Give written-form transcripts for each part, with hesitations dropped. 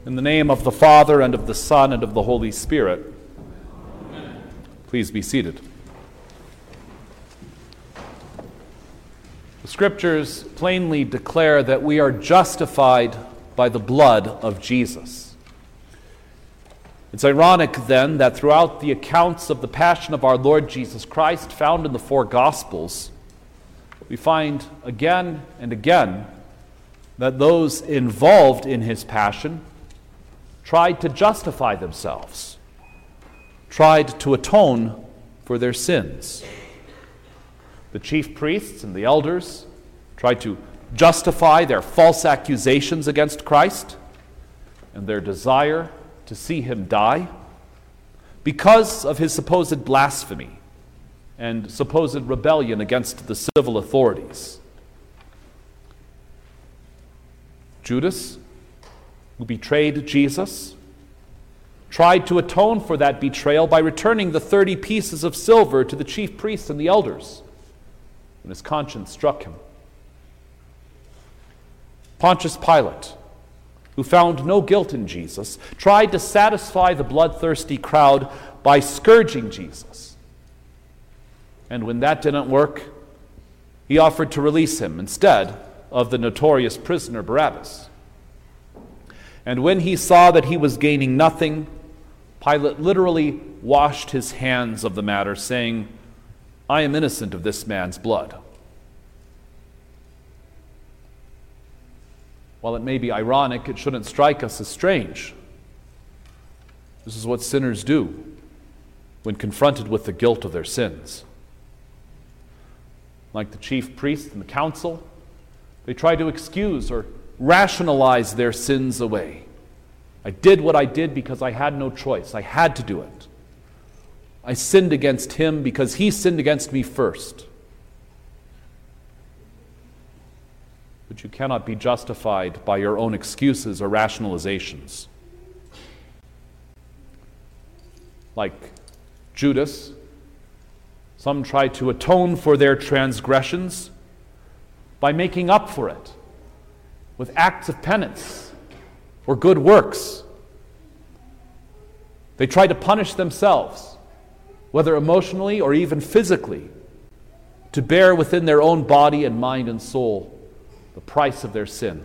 In the name of the Father, and of the Son, and of the Holy Spirit. Amen. Please be seated. The Scriptures plainly declare that we are justified by the blood of Jesus. It's ironic, then, that throughout the accounts of the passion of our Lord Jesus Christ found in the four Gospels, we find again and again that those involved in his passion tried to justify themselves, tried to atone for their sins. The chief priests and the elders tried to justify their false accusations against Christ and their desire to see him die because of his supposed blasphemy and supposed rebellion against the civil authorities. Judas, who betrayed Jesus, tried to atone for that betrayal by returning the 30 pieces of silver to the chief priests and the elders when his conscience struck him. Pontius Pilate, who found no guilt in Jesus, tried to satisfy the bloodthirsty crowd by scourging Jesus. And when that didn't work, he offered to release him instead of the notorious prisoner Barabbas. And when he saw that he was gaining nothing, Pilate literally washed his hands of the matter, saying, "I am innocent of this man's blood." While it may be ironic, it shouldn't strike us as strange. This is what sinners do when confronted with the guilt of their sins. Like the chief priests and the council, they try to excuse or rationalize their sins away. I did what I did because I had no choice. I had to do it. I sinned against him because he sinned against me first. But you cannot be justified by your own excuses or rationalizations. Like Judas, some try to atone for their transgressions by making up for it with acts of penance or good works. They try to punish themselves, whether emotionally or even physically, to bear within their own body and mind and soul the price of their sin.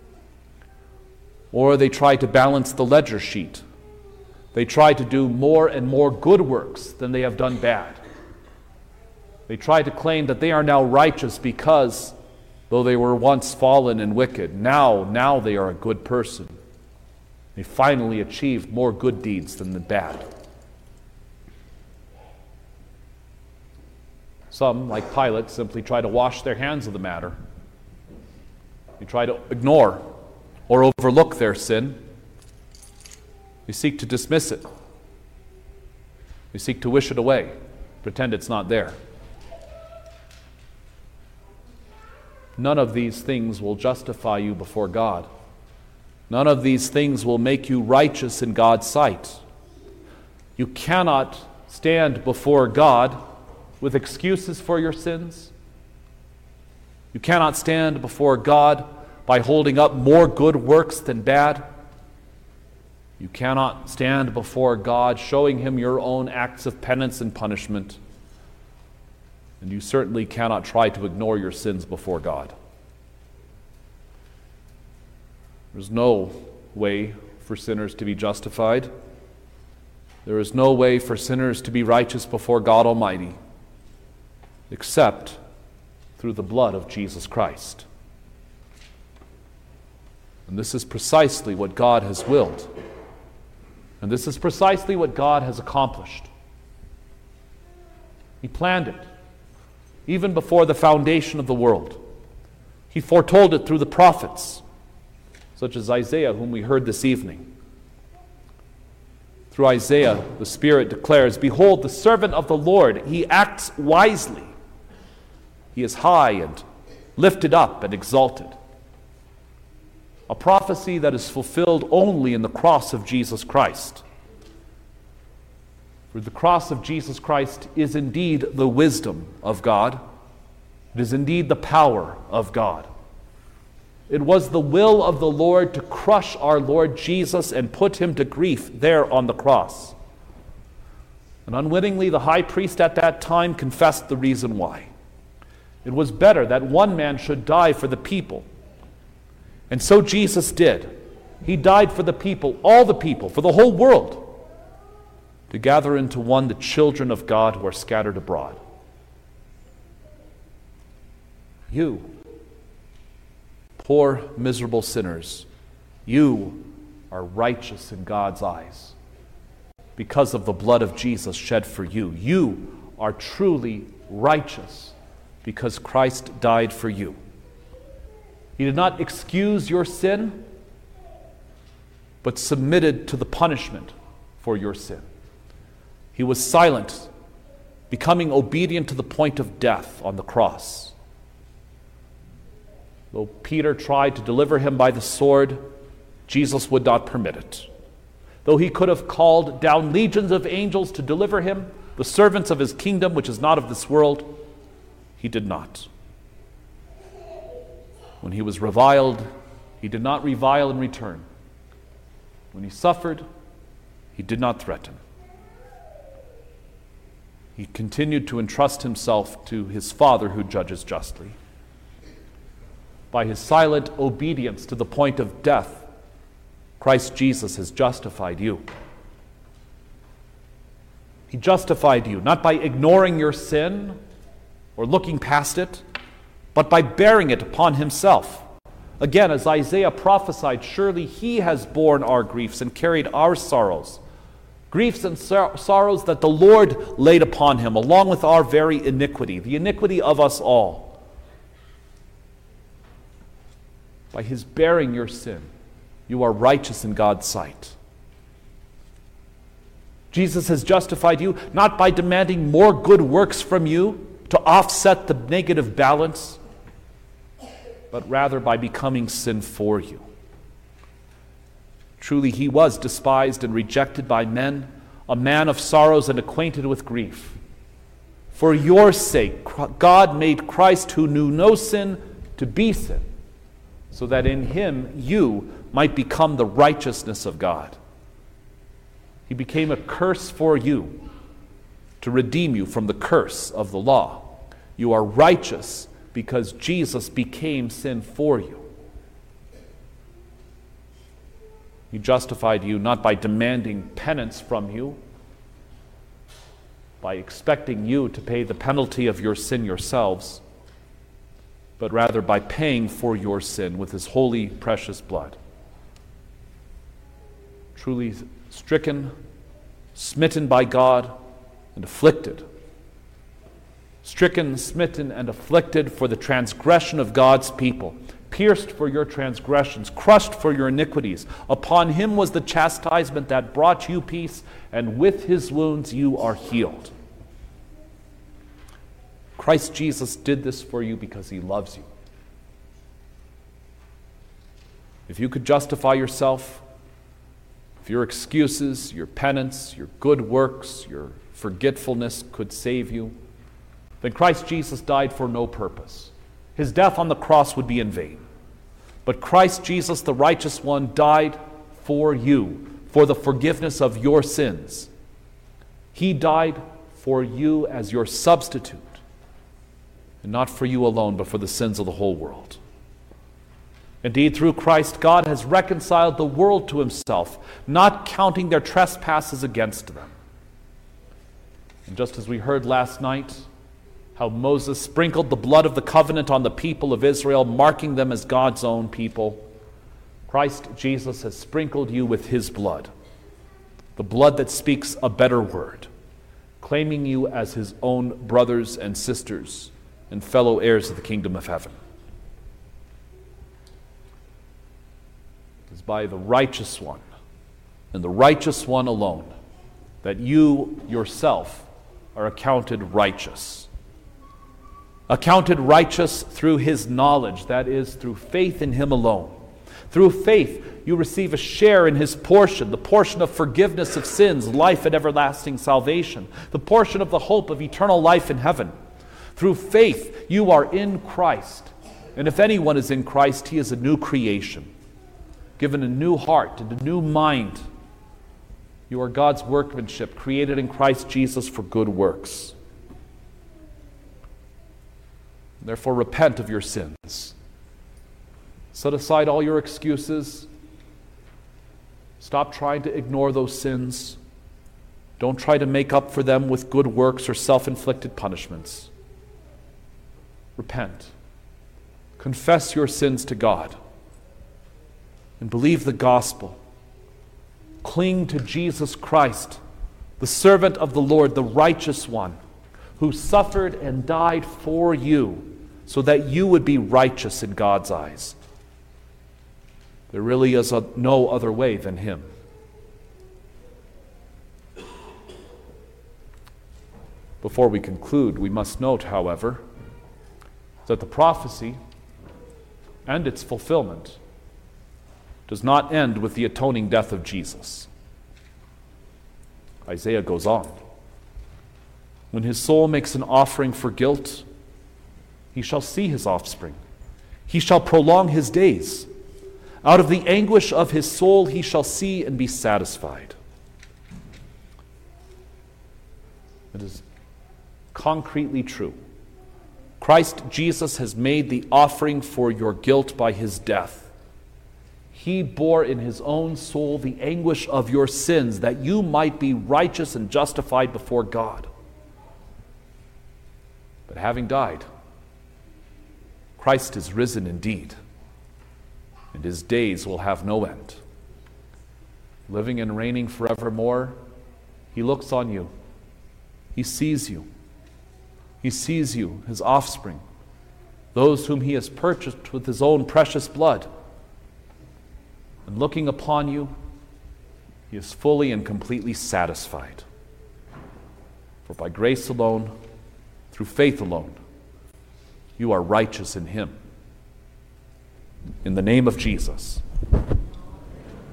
Or they try to balance the ledger sheet. They try to do more and more good works than they have done bad. They try to claim that they are now righteous because, though they were once fallen and wicked, now they are a good person. They finally achieved more good deeds than the bad. Some, like Pilate, simply try to wash their hands of the matter. They try to ignore or overlook their sin. They seek to dismiss it. They seek to wish it away, pretend it's not there. None of these things will justify you before God. None of these things will make you righteous in God's sight. You cannot stand before God with excuses for your sins. You cannot stand before God by holding up more good works than bad. You cannot stand before God showing him your own acts of penance and punishment. And you certainly cannot try to ignore your sins before God. There's no way for sinners to be justified. There is no way for sinners to be righteous before God Almighty except through the blood of Jesus Christ. And this is precisely what God has willed. And this is precisely what God has accomplished. He planned it even before the foundation of the world. He foretold it through the prophets, such as Isaiah, whom we heard this evening. Through Isaiah, the Spirit declares, "Behold, the servant of the Lord, he acts wisely. He is high and lifted up and exalted." A prophecy that is fulfilled only in the cross of Jesus Christ. For the cross of Jesus Christ is indeed the wisdom of God. It is indeed the power of God. It was the will of the Lord to crush our Lord Jesus and put him to grief there on the cross. And unwittingly, the high priest at that time confessed the reason why. It was better that one man should die for the people. And so Jesus did. He died for the people, all the people, for the whole world, to gather into one the children of God who are scattered abroad. You, poor, miserable sinners, you are righteous in God's eyes because of the blood of Jesus shed for you. You are truly righteous because Christ died for you. He did not excuse your sin, but submitted to the punishment for your sin. He was silent, becoming obedient to the point of death on the cross. Though Peter tried to deliver him by the sword, Jesus would not permit it. Though he could have called down legions of angels to deliver him, the servants of his kingdom, which is not of this world, he did not. When he was reviled, he did not revile in return. When he suffered, he did not threaten. He continued to entrust himself to his Father who judges justly. By his silent obedience to the point of death, Christ Jesus has justified you. He justified you not by ignoring your sin or looking past it, but by bearing it upon himself. Again, as Isaiah prophesied, surely he has borne our griefs and carried our sorrows. Griefs and sorrows that the Lord laid upon him, along with our very iniquity, the iniquity of us all. By his bearing your sin, you are righteous in God's sight. Jesus has justified you not by demanding more good works from you to offset the negative balance, but rather by becoming sin for you. Truly, he was despised and rejected by men, a man of sorrows and acquainted with grief. For your sake, God made Christ, who knew no sin, to be sin, so that in him you might become the righteousness of God. He became a curse for you to redeem you from the curse of the law. You are righteous because Jesus became sin for you. He justified you not by demanding penance from you, by expecting you to pay the penalty of your sin yourselves, but rather by paying for your sin with his holy, precious blood. Truly stricken, smitten by God, and afflicted. Stricken, smitten, and afflicted for the transgression of God's people, pierced for your transgressions, crushed for your iniquities. Upon him was the chastisement that brought you peace, and with his wounds you are healed. Christ Jesus did this for you because he loves you. If you could justify yourself, if your excuses, your penance, your good works, your forgetfulness could save you, then Christ Jesus died for no purpose. His death on the cross would be in vain. But Christ Jesus, the righteous one, died for you, for the forgiveness of your sins. He died for you as your substitute, and not for you alone, but for the sins of the whole world. Indeed, through Christ, God has reconciled the world to himself, not counting their trespasses against them. And just as we heard last night, how Moses sprinkled the blood of the covenant on the people of Israel, marking them as God's own people, Christ Jesus has sprinkled you with his blood, the blood that speaks a better word, claiming you as his own brothers and sisters and fellow heirs of the kingdom of heaven. It is by the righteous one, and the righteous one alone, that you yourself are accounted righteous. Accounted righteous through his knowledge, that is, through faith in him alone. Through faith, you receive a share in his portion, the portion of forgiveness of sins, life and everlasting salvation, the portion of the hope of eternal life in heaven. Through faith, you are in Christ, And if anyone is in Christ, he is a new creation, given a new heart and a new mind. You are God's workmanship, created in Christ Jesus for good works. Therefore, repent of your sins. Set aside all your excuses. Stop trying to ignore those sins. Don't try to make up for them with good works or self-inflicted punishments. Repent. Confess your sins to God. And believe the gospel. Cling to Jesus Christ, the servant of the Lord, the righteous one, who suffered and died for you, so that you would be righteous in God's eyes. There really is no other way than him. Before we conclude, we must note, however, that the prophecy and its fulfillment does not end with the atoning death of Jesus. Isaiah goes on. When his soul makes an offering for guilt, he shall see his offspring. He shall prolong his days. Out of the anguish of his soul he shall see and be satisfied. It is concretely true. Christ Jesus has made the offering for your guilt by his death. He bore in his own soul the anguish of your sins, that you might be righteous and justified before God. But having died, Christ is risen indeed, and his days will have no end. Living and reigning forevermore, he looks on you. He sees you. He sees you, his offspring, those whom he has purchased with his own precious blood. And looking upon you, he is fully and completely satisfied. For by grace alone, through faith alone, you are righteous in him. In the name of Jesus,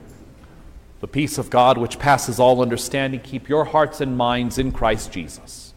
the peace of God which passes all understanding, keep your hearts and minds in Christ Jesus.